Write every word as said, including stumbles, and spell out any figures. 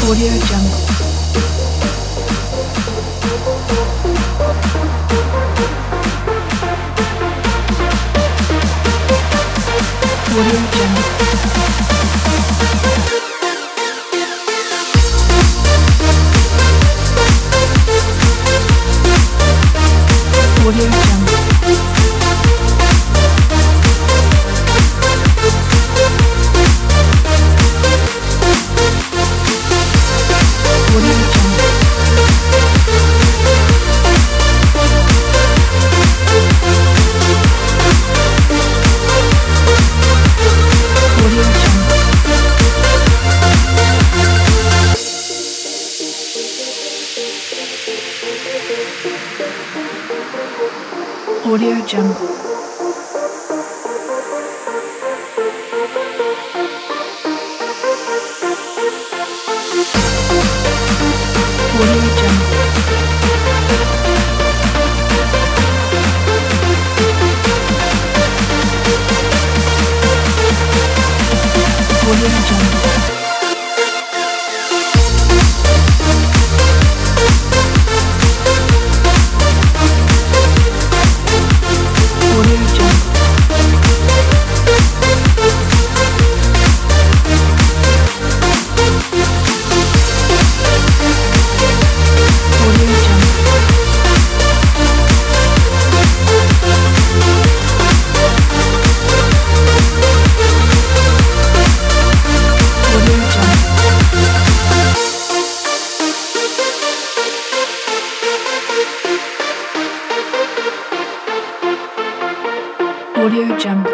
Audio Jungle. Audio Jungle. Audio Jungle. Audio Jungle. Audio Jungle. Audio Jungle. Audio Jungle. Audio Jungle. Audio Jungle. Audio Jungle. Audio Jungle. Audio Jungle.